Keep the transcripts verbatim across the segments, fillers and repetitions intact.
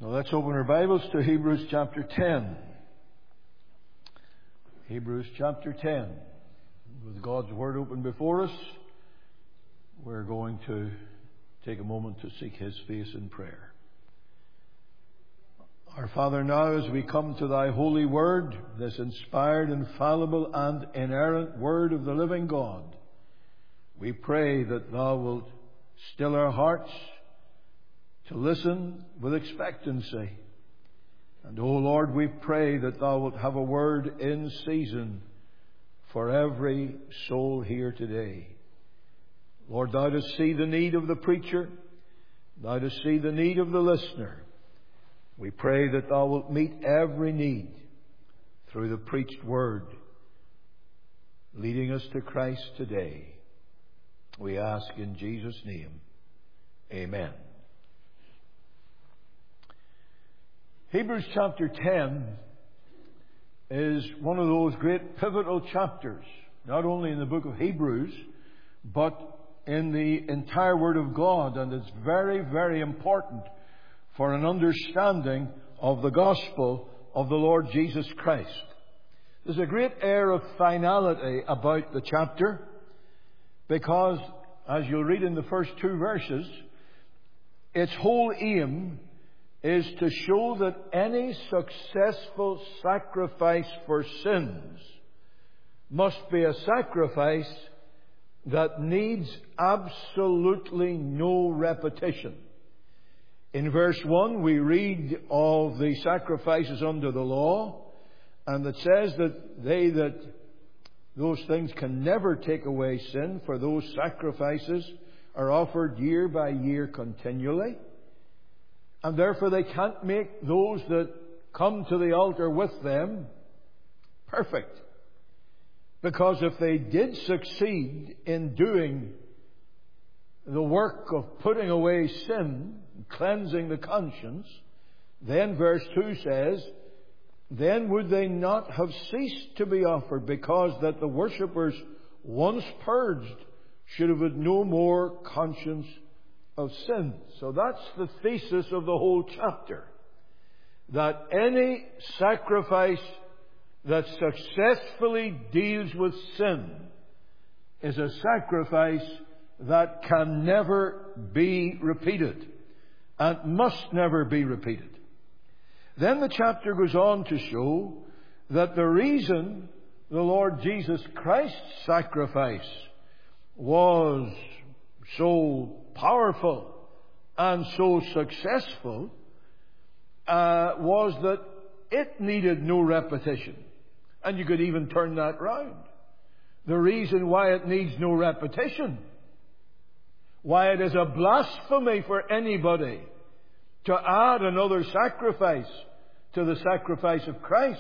Now let's open our Bibles to Hebrews chapter ten. Hebrews chapter ten. With God's Word open before us, we're going to take a moment to seek His face in prayer. Our Father, now as we come to Thy holy Word, this inspired, infallible and inerrant Word of the living God, we pray that Thou wilt still our hearts to listen with expectancy. And, O Lord, we pray that Thou wilt have a word in season for every soul here today. Lord, Thou dost see the need of the preacher. Thou dost see the need of the listener. We pray that Thou wilt meet every need through the preached word, leading us to Christ today. We ask in Jesus' name. Amen. Hebrews chapter ten is one of those great pivotal chapters, not only in the book of Hebrews, but in the entire Word of God. And it's very, very important for an understanding of the gospel of the Lord Jesus Christ. There's a great air of finality about the chapter because, as you'll read in the first two verses, its whole aim is to show that any successful sacrifice for sins must be a sacrifice that needs absolutely no repetition. In verse one, we read of the sacrifices under the law, and it says that they that those things can never take away sin, for those sacrifices are offered year by year continually. And therefore they can't make those that come to the altar with them perfect. Because if they did succeed in doing the work of putting away sin, cleansing the conscience, then verse two says, then would they not have ceased to be offered, because that the worshippers once purged should have had no more conscience of sin. So that's the thesis of the whole chapter. That any sacrifice that successfully deals with sin is a sacrifice that can never be repeated and must never be repeated. Then the chapter goes on to show that the reason the Lord Jesus Christ's sacrifice was so powerful and so successful uh, was that it needed no repetition. And you could even turn that round. The reason why it needs no repetition, why it is a blasphemy for anybody to add another sacrifice to the sacrifice of Christ,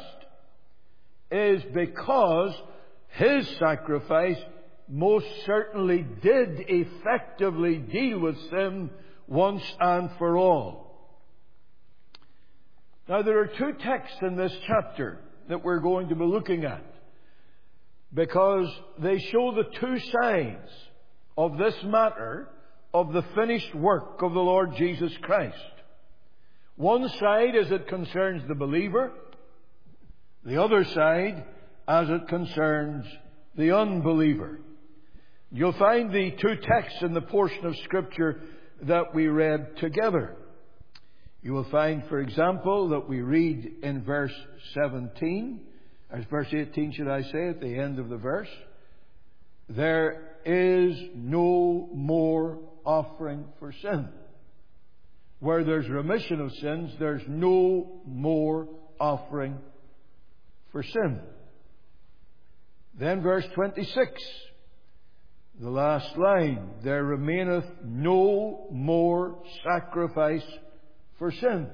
is because His sacrifice most certainly did effectively deal with sin once and for all. Now, there are two texts in this chapter that we're going to be looking at, because they show the two sides of this matter of the finished work of the Lord Jesus Christ. One side as it concerns the believer, the other side as it concerns the unbeliever. You'll find the two texts in the portion of Scripture that we read together. You will find, for example, that we read in verse seventeen, or verse eighteen, should I say, at the end of the verse, there is no more offering for sin. Where there's remission of sins, there's no more offering for sin. Then verse twenty-six, the last line, there remaineth no more sacrifice for sins.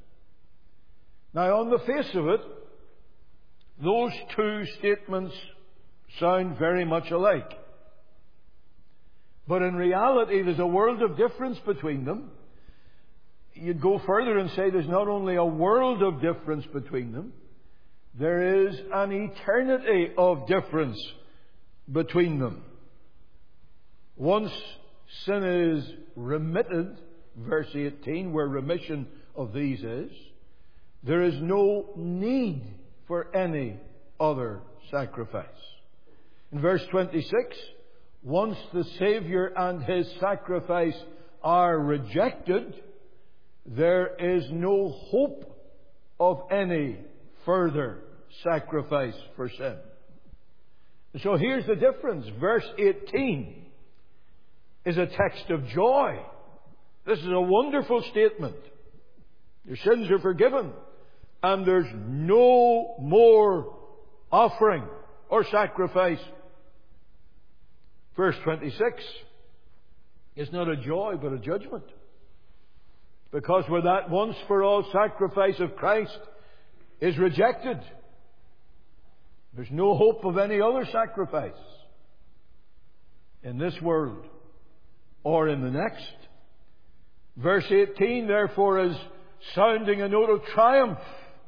Now, on the face of it, those two statements sound very much alike. But in reality, there's a world of difference between them. You'd go further and say there's not only a world of difference between them, there is an eternity of difference between them. Once sin is remitted, verse eighteen, where remission of these is, there is no need for any other sacrifice. In verse twenty-six, once the Saviour and His sacrifice are rejected, there is no hope of any further sacrifice for sin. So here's the difference. Verse eighteen is a text of joy. This is a wonderful statement. Your sins are forgiven, and there's no more offering or sacrifice. Verse twenty-six is not a joy, but a judgment. Because where that once for all sacrifice of Christ is rejected, there's no hope of any other sacrifice in this world or in the next. Verse eighteen, therefore, is sounding a note of triumph.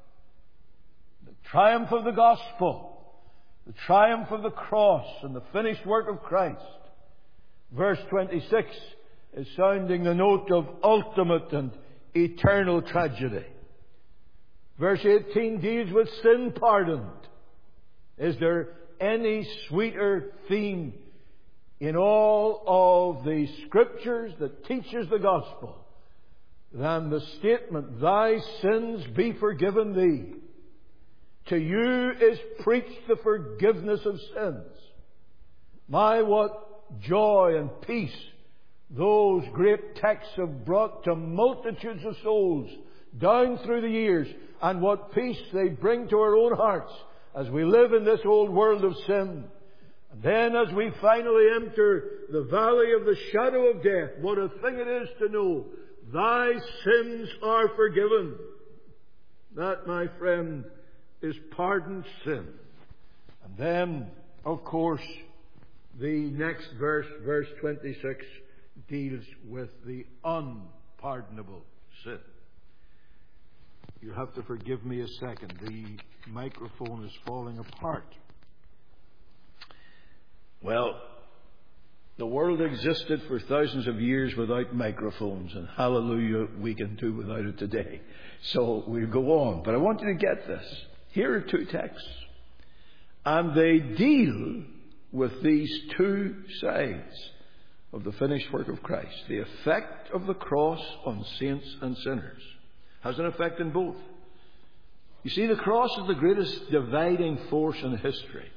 The triumph of the gospel. The triumph of the cross and the finished work of Christ. Verse twenty-six is sounding the note of ultimate and eternal tragedy. Verse eighteen deals with sin pardoned. Is there any sweeter theme in all of the Scriptures that teaches the gospel than the statement, thy sins be forgiven thee? To you is preached the forgiveness of sins. My, what joy and peace those great texts have brought to multitudes of souls down through the years, and what peace they bring to our own hearts as we live in this old world of sin. And then as we finally enter the valley of the shadow of death, what a thing it is to know, thy sins are forgiven. That, my friend, is pardoned sin. And then, of course, the next verse, verse twenty-six, deals with the unpardonable sin. You have to forgive me a second. The microphone is falling apart. Well, the world existed for thousands of years without microphones, and hallelujah, we can do without it today. So we'll go on. But I want you to get this. Here are two texts. And they deal with these two sides of the finished work of Christ. The effect of the cross on saints and sinners has an effect in both. You see, the cross is the greatest dividing force in history.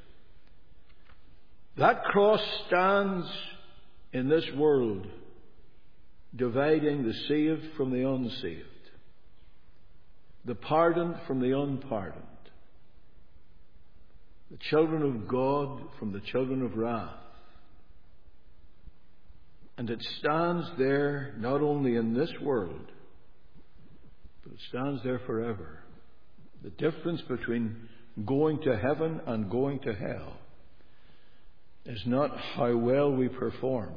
That cross stands in this world dividing the saved from the unsaved, the pardoned from the unpardoned, the children of God from the children of wrath. And it stands there not only in this world, but it stands there forever. The difference between going to heaven and going to hell is not how well we perform,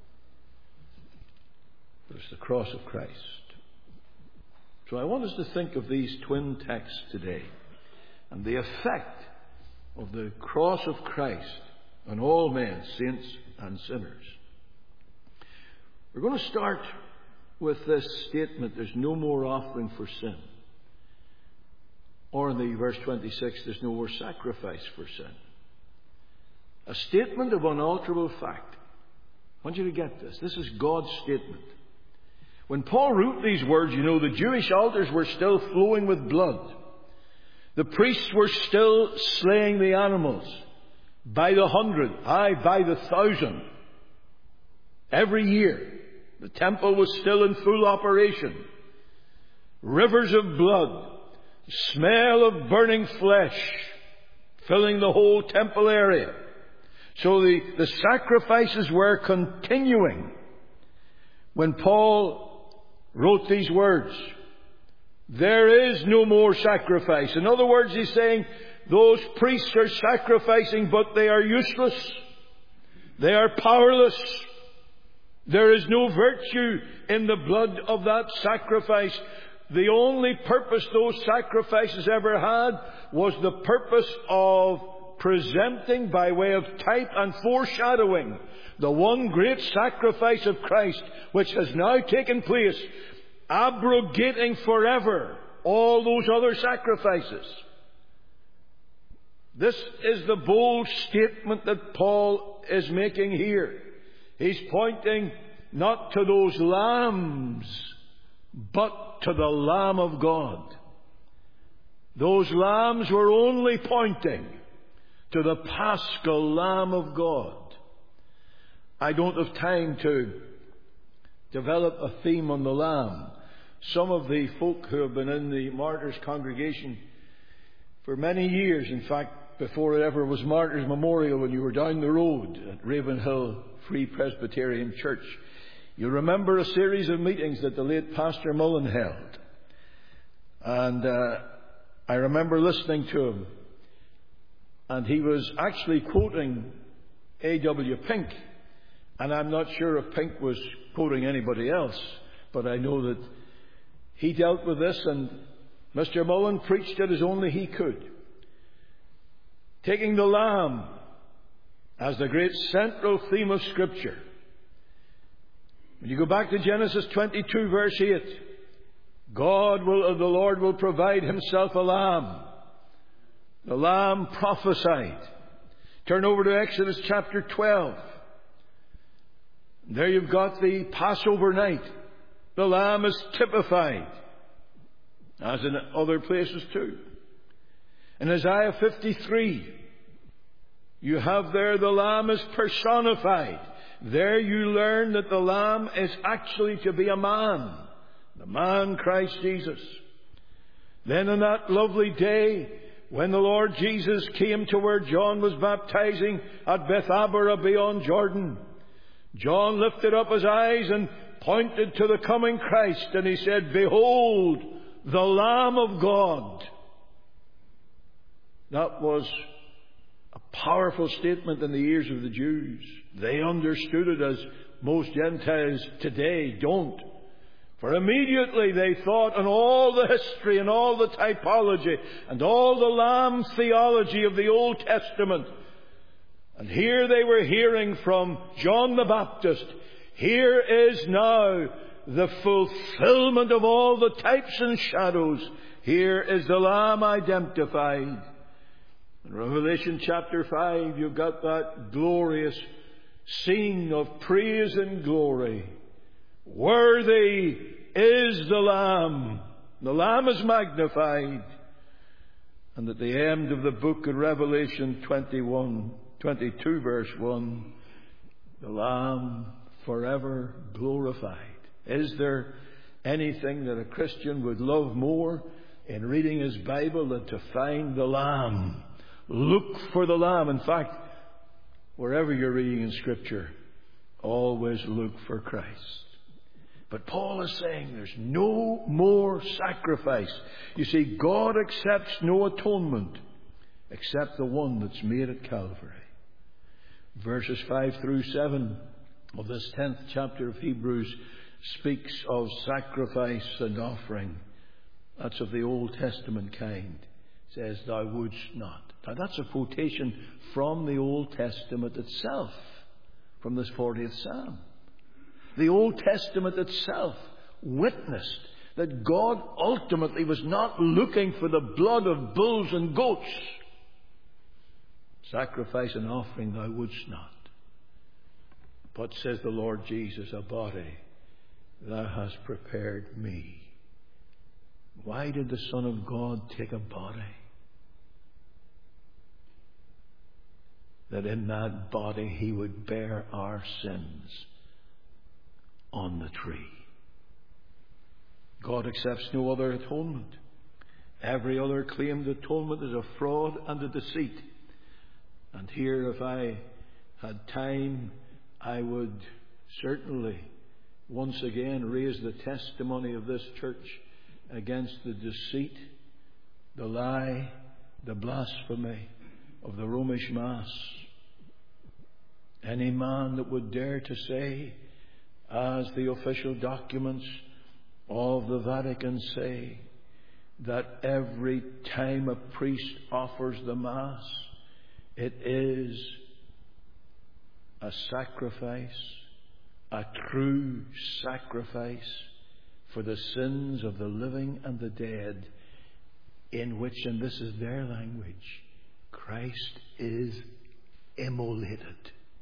but it's the cross of Christ. So I want us to think of these twin texts today and the effect of the cross of Christ on all men, saints and sinners. We're going to start with this statement, there's no more offering for sin. Or in the verse twenty-six, there's no more sacrifice for sin. A statement of unalterable fact. I want you to get this. This is God's statement. When Paul wrote these words, you know, the Jewish altars were still flowing with blood. The priests were still slaying the animals by the hundred, aye, by the thousand. Every year, the temple was still in full operation. Rivers of blood, smell of burning flesh, filling the whole temple area. So the, the sacrifices were continuing when Paul wrote these words. There is no more sacrifice. In other words, he's saying those priests are sacrificing, but they are useless. They are powerless. There is no virtue in the blood of that sacrifice. The only purpose those sacrifices ever had was the purpose of presenting by way of type and foreshadowing the one great sacrifice of Christ, which has now taken place, abrogating forever all those other sacrifices. This is the bold statement that Paul is making here. He's pointing not to those lambs, but to the Lamb of God. Those lambs were only pointing to the Paschal Lamb of God. I don't have time to develop a theme on the Lamb. Some of the folk who have been in the Martyrs congregation for many years, in fact, before it ever was Martyrs Memorial, when you were down the road at Ravenhill Free Presbyterian Church, you remember a series of meetings that the late Pastor Mullen held. And uh, I remember listening to him. And he was actually quoting A W Pink. And I'm not sure if Pink was quoting anybody else, but I know that he dealt with this, and Mister Mullen preached it as only he could. Taking the Lamb as the great central theme of Scripture. When you go back to Genesis twenty-two, verse eight, God will, the Lord will provide Himself a lamb. The Lamb prophesied. Turn over to Exodus chapter twelve. There you've got the Passover night. The Lamb is typified, as in other places too. In Isaiah fifty-three, you have there the Lamb is personified. There you learn that the Lamb is actually to be a man. The man Christ Jesus. Then on that lovely day, when the Lord Jesus came to where John was baptizing at Bethabara beyond Jordan, John lifted up his eyes and pointed to the coming Christ, and he said, "Behold, the Lamb of God." That was a powerful statement in the ears of the Jews. They understood it as most Gentiles today don't. For immediately they thought on all the history and all the typology and all the Lamb theology of the Old Testament. And here they were hearing from John the Baptist, here is now the fulfillment of all the types and shadows. Here is the Lamb identified. In Revelation chapter five, you've got that glorious scene of praise and glory. Worthy is the Lamb. The Lamb is magnified. And at the end of the book of Revelation twenty-one, twenty-two verse one, the Lamb forever glorified. Is there anything that a Christian would love more in reading his Bible than to find the Lamb? Look for the Lamb. In fact, wherever you're reading in Scripture, always look for Christ. But Paul is saying there's no more sacrifice. You see, God accepts no atonement except the one that's made at Calvary. Verses five through seven of this tenth chapter of Hebrews speaks of sacrifice and offering. That's of the Old Testament kind. It says, "Thou wouldst not." Now that's a quotation from the Old Testament itself, from this fortieth Psalm. The Old Testament itself witnessed that God ultimately was not looking for the blood of bulls and goats. Sacrifice and offering thou wouldst not. But, says the Lord Jesus, a body thou hast prepared me. Why did the Son of God take a body? That in that body He would bear our sins on the tree. God accepts no other atonement. Every other claimed atonement is a fraud and a deceit. And here, if I had time, I would certainly once again raise the testimony of this church against the deceit, the lie, the blasphemy of the Romish Mass. Any man that would dare to say, as the official documents of the Vatican say, that every time a priest offers the Mass, It is a sacrifice, a true sacrifice for the sins of the living and the dead, in which, and this is their language, Christ is immolated.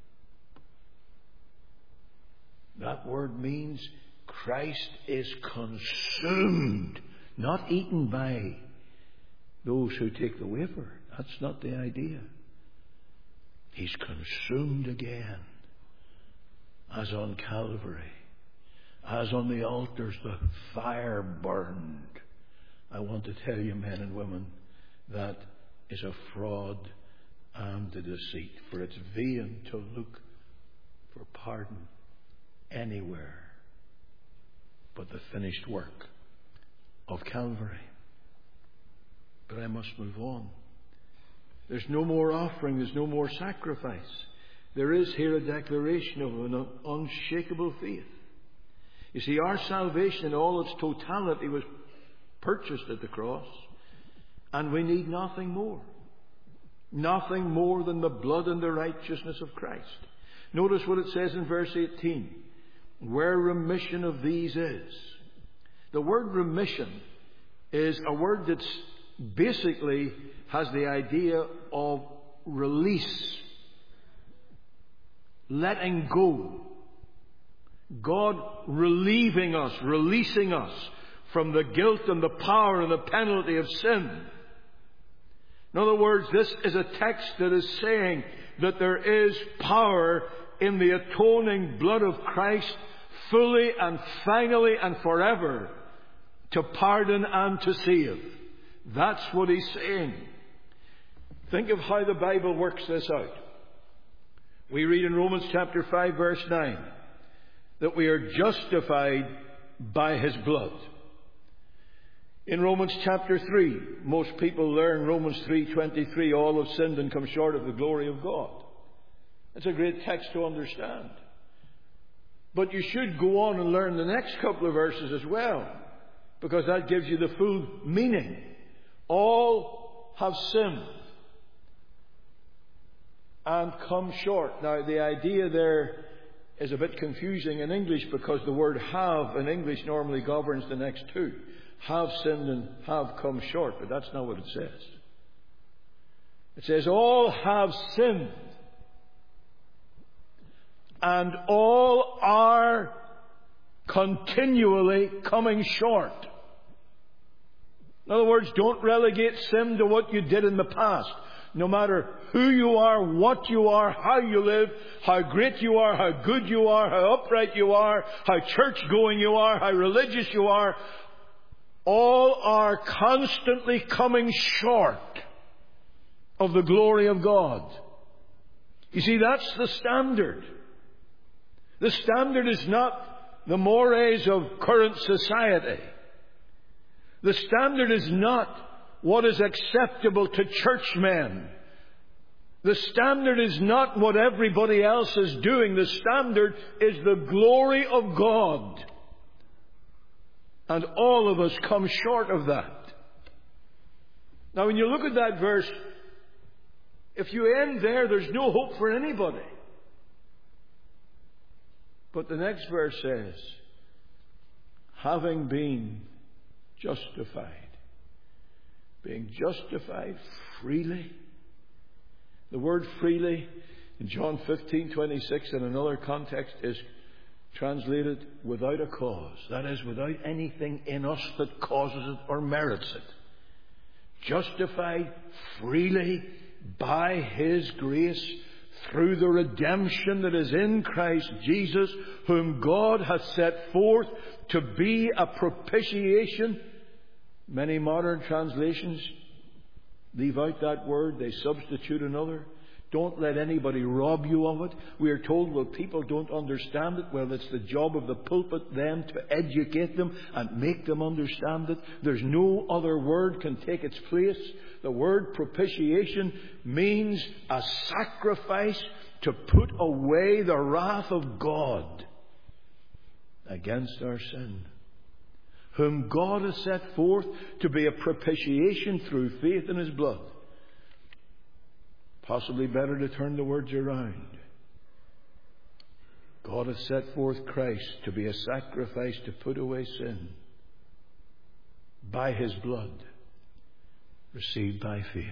That word means Christ is consumed, not eaten by those who take the wafer. That's not the idea. He's consumed again, as on Calvary, as on the altars the fire burned. I want to tell you, men and women, that is a fraud and a deceit. For it's vain to look for pardon anywhere but the finished work of Calvary. But I must move on. There's no more offering, there's no more sacrifice. There is here a declaration of an unshakable faith. You see, our salvation in all its totality was purchased at the cross, and we need nothing more. Nothing more than the blood and the righteousness of Christ. Notice what it says in verse eighteen. Where remission of these is. The word remission is a word that basically has the idea of release, letting go. God relieving us, releasing us from the guilt and the power and the penalty of sin. In other words, this is a text that is saying that there is power in the atoning blood of Christ, fully and finally and forever, to pardon and to save. That's what he's saying. Think of how the Bible works this out. We read in Romans chapter five verse nine that we are justified by his blood. In Romans chapter three, most people learn Romans three twenty-three, all have sinned and come short of the glory of God. It's a great text to understand. But you should go on and learn the next couple of verses as well, because that gives you the full meaning. All have sinned and come short. Now, the idea there is a bit confusing in English, because the word have in English normally governs the next two. Have sinned and have come short, but that's not what it says. It says all have sinned and all are continually coming short. In other words, don't relegate sin to what you did in the past. No matter who you are, what you are, how you live, how great you are, how good you are, how upright you are, how church-going you are, how religious you are, all are constantly coming short of the glory of God. You see, that's the standard. The standard is not the mores of current society. The standard is not what is acceptable to churchmen. The standard is not what everybody else is doing. The standard is the glory of God. And all of us come short of that. Now, when you look at that verse, if you end there, there's no hope for anybody. But the next verse says, having been justified. Being justified freely. The word freely in John fifteen twenty-six in another context is translated without a cause. That is, without anything in us that causes it or merits it. Justified freely by his grace through the redemption that is in Christ Jesus, whom God hath set forth to be a propitiation. Many modern translations leave out that word. They substitute another. Don't let anybody rob you of it. We are told, well, people don't understand it. Well, it's the job of the pulpit then to educate them and make them understand it. There's no other word can take its place. The word propitiation means a sacrifice to put away the wrath of God against our sin, whom God has set forth to be a propitiation through faith in his blood. Possibly better to turn the words around. God has set forth Christ to be a sacrifice to put away sin by His blood, received by faith.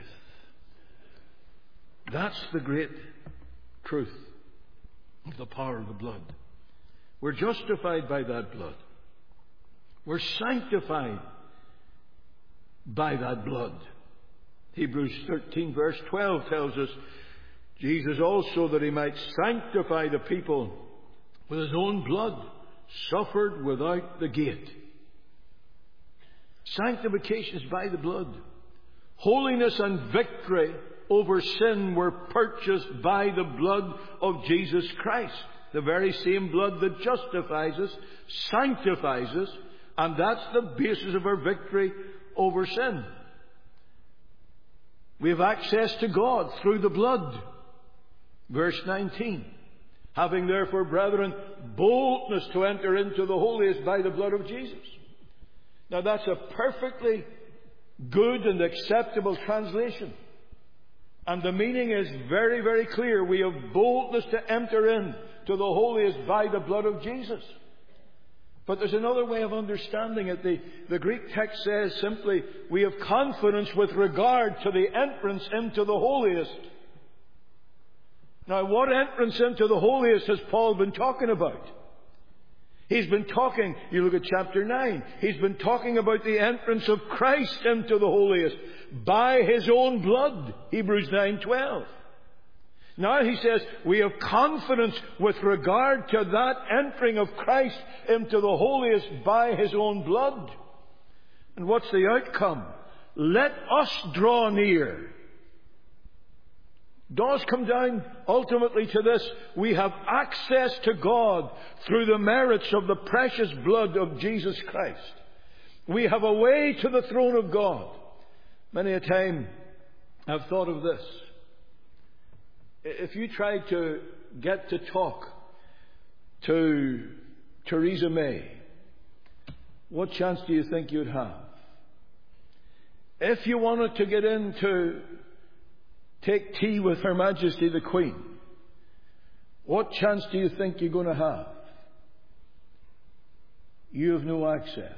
That's the great truth of the power of the blood. We're justified by that blood. We're sanctified by that blood. Hebrews thirteen verse twelve tells us, Jesus also, that He might sanctify the people with His own blood, suffered without the gate. Sanctification is by the blood. Holiness and victory over sin were purchased by the blood of Jesus Christ. The very same blood that justifies us, sanctifies us, and that's the basis of our victory over sin. We have access to God through the blood. Verse nineteen. Having therefore, brethren, boldness to enter into the holiest by the blood of Jesus. Now that's a perfectly good and acceptable translation. And the meaning is very, very clear. We have boldness to enter in to the holiest by the blood of Jesus. But there's another way of understanding it. The, the Greek text says simply, we have confidence with regard to the entrance into the holiest. Now, what entrance into the holiest has Paul been talking about? He's been talking, you look at chapter nine, he's been talking about the entrance of Christ into the holiest by His own blood. Hebrews nine twelve. Now he says, we have confidence with regard to that entering of Christ into the holiest by His own blood. And what's the outcome? Let us draw near. Does come down ultimately to this. We have access to God through the merits of the precious blood of Jesus Christ. We have a way to the throne of God. Many a time I've thought of this. If you tried to get to talk to Theresa May, what chance do you think you'd have? If you wanted to get in to take tea with Her Majesty the Queen, what chance do you think you're going to have? You have no access.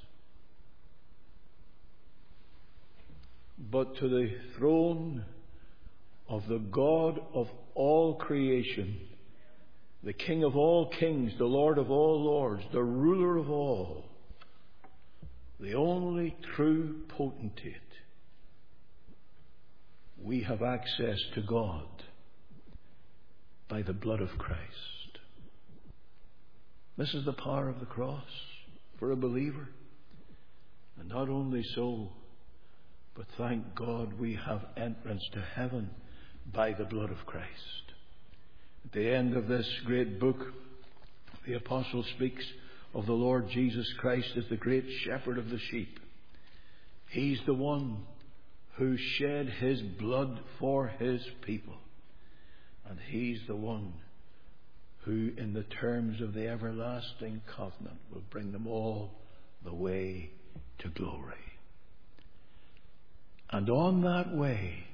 But to the throne of the God of all creation, the King of all kings, the Lord of all lords, the ruler of all, the only true potentate, we have access to God by the blood of Christ. This is the power of the cross for a believer. And not only so, but thank God we have entrance to heaven by the blood of Christ. At the end of this great book, the apostle speaks of the Lord Jesus Christ as the great shepherd of the sheep. He's the one who shed His blood for His people. And He's the one who, in the terms of the everlasting covenant, will bring them all the way to glory. And on that way,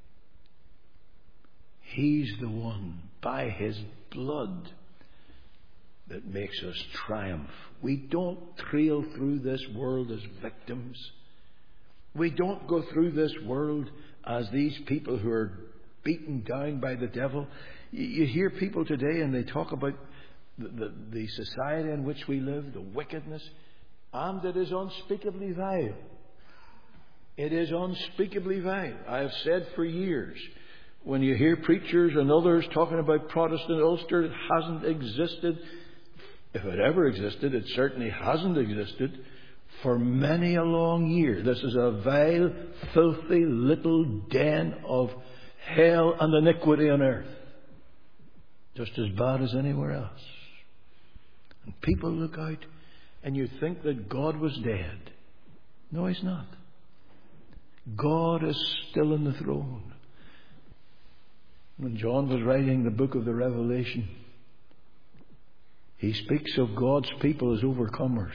He's the one, by His blood, that makes us triumph. We don't trail through this world as victims. We don't go through this world as these people who are beaten down by the devil. You hear people today and they talk about the, the, the society in which we live, the wickedness, and it is unspeakably vile. It is unspeakably vile. I have said for years, when you hear preachers and others talking about Protestant Ulster, it hasn't existed. If it ever existed, it certainly hasn't existed for many a long year. This is a vile, filthy little den of hell and iniquity on earth. Just as bad as anywhere else. And people look out and you think that God was dead. No, He's not. God is still on the throne. When John was writing the book of the Revelation, he speaks of God's people as overcomers.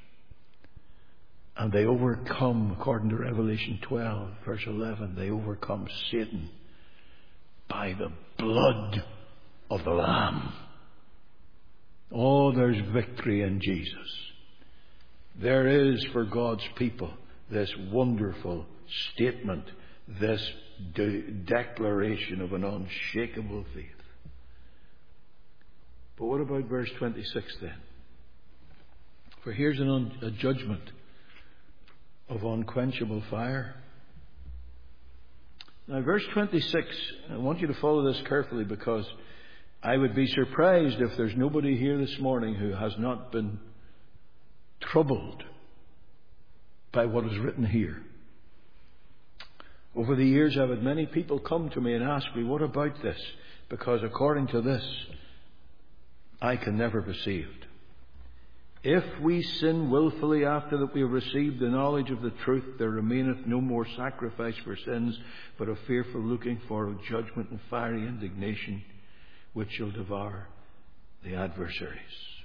And they overcome, according to Revelation twelve, verse eleven, they overcome Satan by the blood of the Lamb. Oh, there's victory in Jesus. There is for God's people this wonderful statement, this de- declaration of an unshakable faith. But what about verse twenty-six then? For here's an un- a judgment of unquenchable fire. Now, verse twenty-six, I want you to follow this carefully, because I would be surprised if there's nobody here this morning who has not been troubled by what is written here. Over the years, I've had many people come to me and ask me, what about this? Because according to this, I can never be saved. If we sin wilfully after that we have received the knowledge of the truth, there remaineth no more sacrifice for sins, but a fearful looking for of judgment and fiery indignation, which shall devour the adversaries.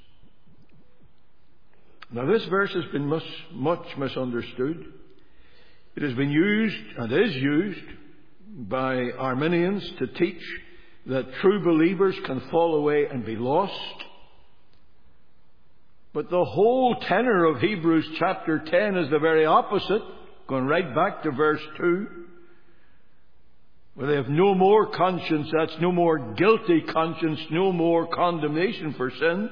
Now, this verse has been much, much misunderstood. It has been used, and is used, by Arminians to teach that true believers can fall away and be lost. But the whole tenor of Hebrews chapter ten is the very opposite, going right back to verse two, where they have no more conscience, that's no more guilty conscience, no more condemnation for sin.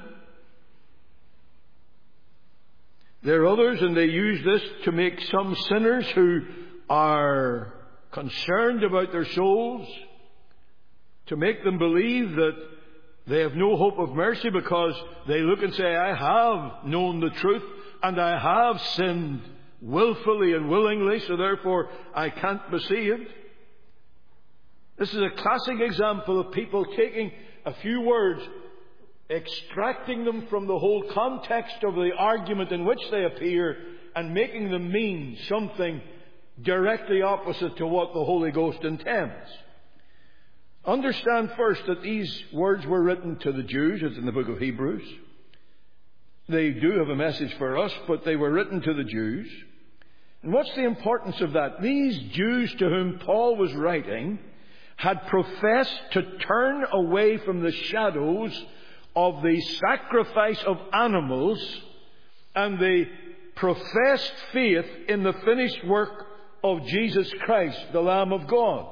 There are others, and they use this to make some sinners who are concerned about their souls, to make them believe that they have no hope of mercy, because they look and say, I have known the truth and I have sinned willfully and willingly, so therefore I can't be saved. This is a classic example of people taking a few words, extracting them from the whole context of the argument in which they appear, and making them mean something directly opposite to what the Holy Ghost intends. Understand first that these words were written to the Jews. It's in the book of Hebrews. They do have a message for us, but they were written to the Jews. And what's the importance of that? These Jews to whom Paul was writing had professed to turn away from the shadows of the sacrifice of animals and the professed faith in the finished work of Jesus Christ, the Lamb of God.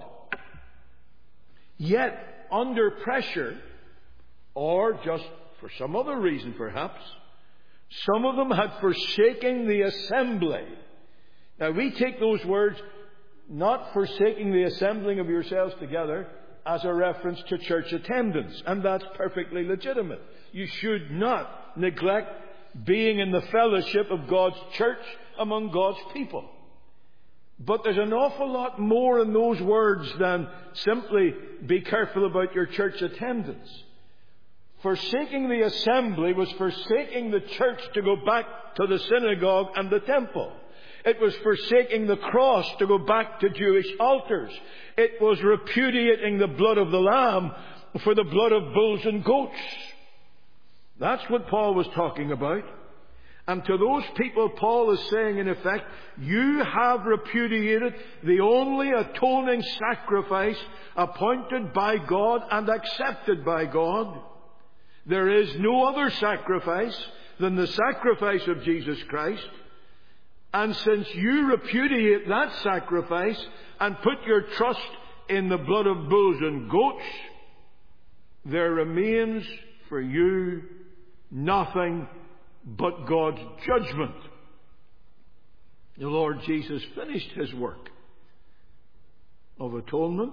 Yet, under pressure, or just for some other reason perhaps, some of them had forsaken the assembly. Now, we take those words, not forsaking the assembling of yourselves together, as a reference to church attendance. And that's perfectly legitimate. You should not neglect being in the fellowship of God's church among God's people. But there's an awful lot more in those words than simply be careful about your church attendance. Forsaking the assembly was forsaking the church to go back to the synagogue and the temple. It was forsaking the cross to go back to Jewish altars. It was repudiating the blood of the Lamb for the blood of bulls and goats. That's what Paul was talking about. And to those people, Paul is saying, in effect, you have repudiated the only atoning sacrifice appointed by God and accepted by God. There is no other sacrifice than the sacrifice of Jesus Christ. And since you repudiate that sacrifice and put your trust in the blood of bulls and goats, there remains for you nothing but God's judgment. The Lord Jesus finished His work of atonement.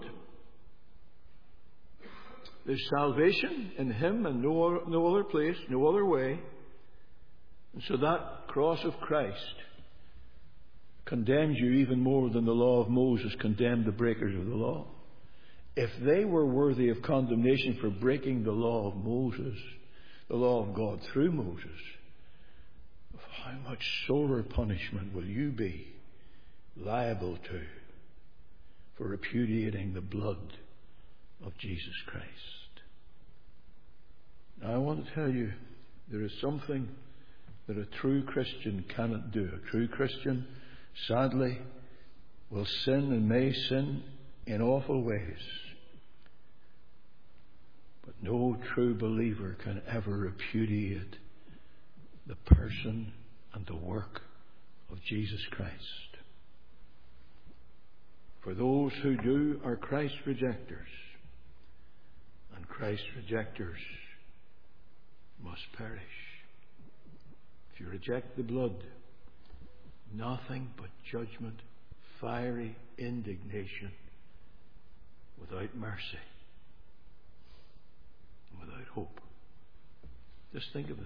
There's salvation in Him and no, no other place, no other way. And so that cross of Christ condemns you even more than the law of Moses condemned the breakers of the law. If they were worthy of condemnation for breaking the law of Moses, the law of God through Moses, how much sorer punishment will you be liable to for repudiating the blood of Jesus Christ? Now, I want to tell you, there is something that a true Christian cannot do. A true Christian, sadly, will sin and may sin in awful ways. But no true believer can ever repudiate the person and the work of Jesus Christ. For those who do are Christ rejectors, and Christ rejectors must perish. If you reject the blood, nothing but judgment, fiery indignation, without mercy and without hope. Just think of this.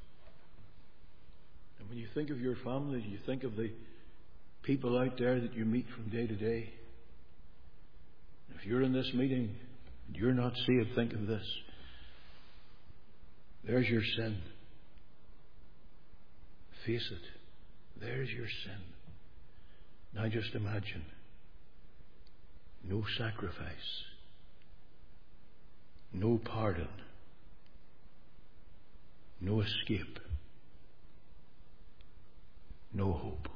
And when you think of your family, you think of the people out there that you meet from day to day. If you're in this meeting and you're not saved, think of this. There's your sin. Face it. There's your sin. Now just imagine. No sacrifice. No pardon. No escape. No hope.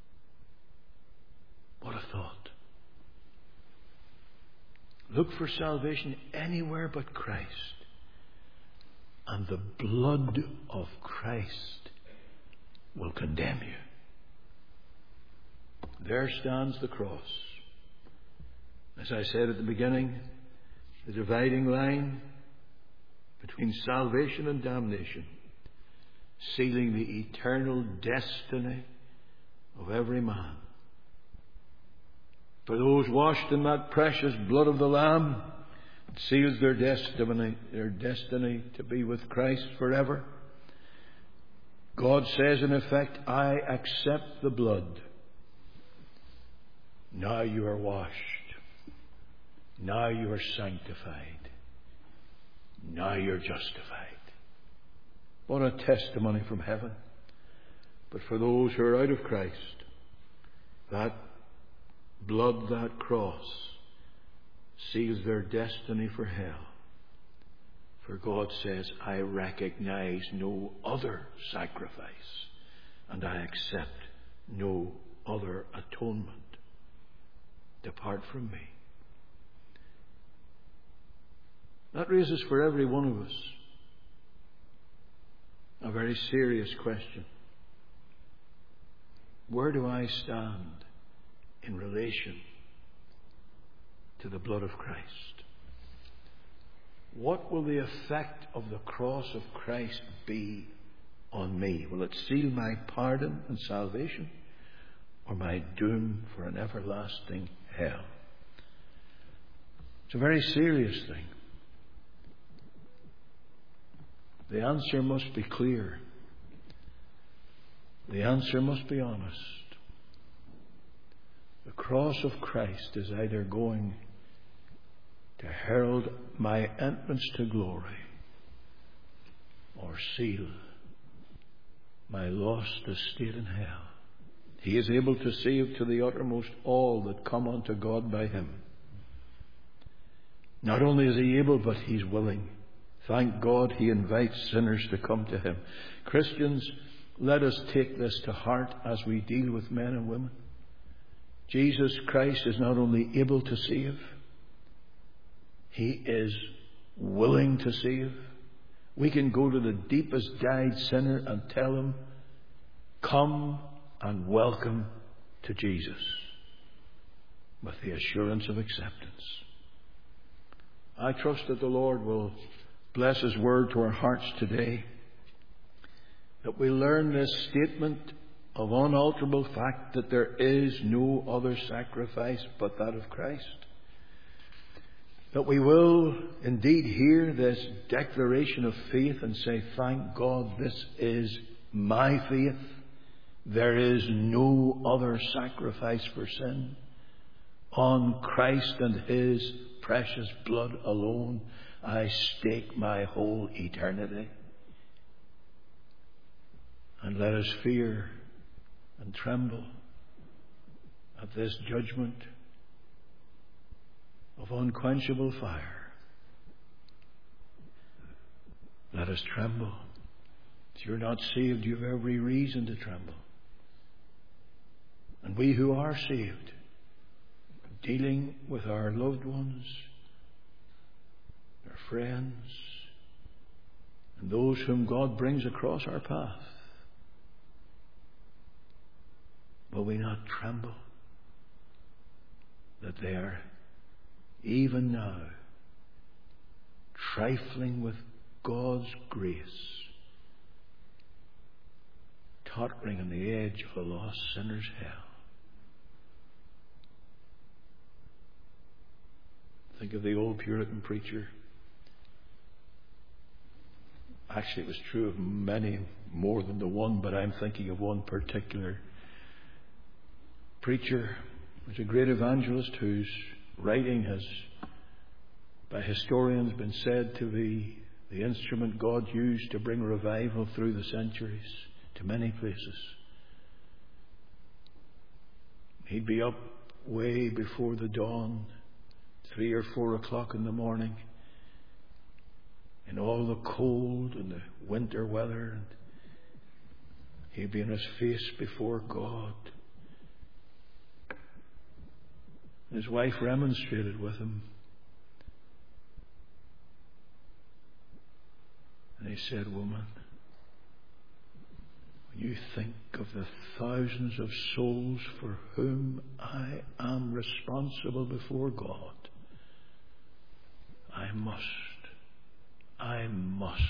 What a thought. Look for salvation anywhere but Christ. And the blood of Christ will condemn you. There stands the cross. As I said at the beginning, the dividing line between salvation and damnation, sealing the eternal destiny of every man. For those washed in that precious blood of the Lamb, it seals their destiny, their destiny to be with Christ forever. God says in effect, I accept the blood. Now you are washed. Now you are sanctified. Now you're justified. What a testimony from heaven. But for those who are out of Christ, that blood, that cross, seals their destiny for hell. For God says, I recognize no other sacrifice, and I accept no other atonement. Depart from me. That raises for every one of us a very serious question. Where do I stand in relation to the blood of Christ? What will the effect of the cross of Christ be on me? Will it seal my pardon and salvation, or my doom for an everlasting hell? It's a very serious thing. The answer must be clear. The answer must be honest. The cross of Christ is either going to herald my entrance to glory, or seal my lost estate in hell. He is able to save to the uttermost all that come unto God by him. Not only is he able, but he's willing. Thank God he invites sinners to come to him. Christians, let us take this to heart as we deal with men and women. Jesus Christ is not only able to save, he is willing to save. We can go to the deepest dyed sinner and tell him, come and welcome to Jesus, with the assurance of acceptance. I trust that the Lord will bless his word to our hearts today, that we learn this statement of unalterable fact that there is no other sacrifice but that of Christ. That we will indeed hear this declaration of faith and say, thank God, this is my faith. There is no other sacrifice for sin. On Christ and his precious blood alone, I stake my whole eternity. And let us fear and tremble at this judgment of unquenchable fire. Let us tremble. If you're not saved, you have every reason to tremble. And we who are saved, dealing with our loved ones, our friends, and those whom God brings across our path. Will we not tremble that they are even now trifling with God's grace, tottering on the edge of a lost sinner's hell? Think of the old Puritan preacher. Actually, it was true of many more than the one, but I'm thinking of one particular preacher. He was a great evangelist whose writing has, by historians, been said to be the instrument God used to bring revival through the centuries to many places. He'd be up way before the dawn, three or four o'clock in the morning, in all the cold and the winter weather, and he'd be on his face before God. His wife remonstrated with him, and he said, "Woman, when you think of the thousands of souls for whom I am responsible before God, I must, I must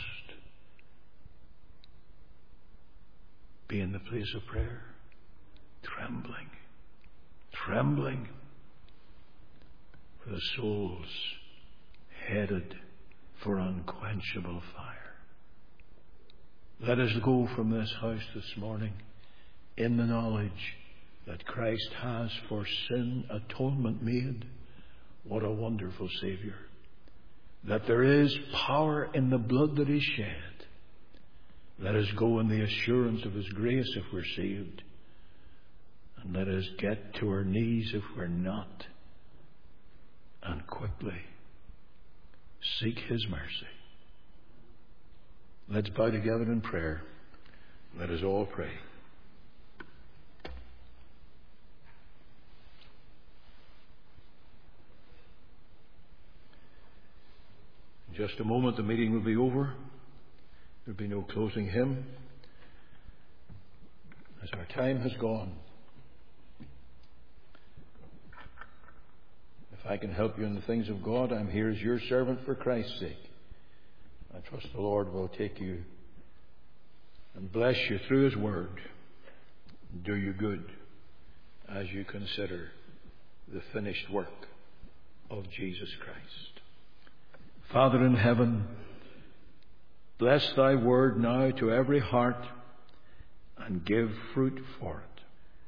be in the place of prayer, trembling, trembling for the souls headed for unquenchable fire." Let us go from this house this morning in the knowledge that Christ has for sin atonement made. What a wonderful Saviour. That there is power in the blood that He shed. Let us go in the assurance of His grace if we're saved. And let us get to our knees if we're not. And quickly seek His mercy. Let's bow together in prayer. Let us all pray. In just a moment the meeting will be over. There will be no closing hymn, as our time has gone. If I can help you in the things of God, I'm here as your servant for Christ's sake. I trust the Lord will take you and bless you through His Word, and do you good as you consider the finished work of Jesus Christ. Father in heaven, bless Thy Word now to every heart and give fruit for it.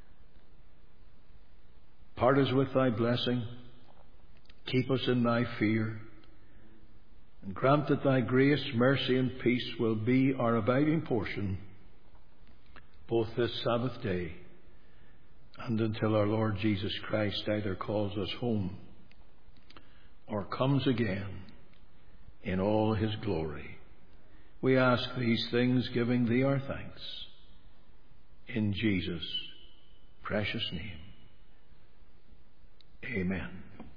Part us with Thy blessing, keep us in Thy fear, and grant that Thy grace, mercy and peace will be our abiding portion both this Sabbath day and until our Lord Jesus Christ either calls us home or comes again in all His glory. We ask these things, giving Thee our thanks, in Jesus' precious name. Amen.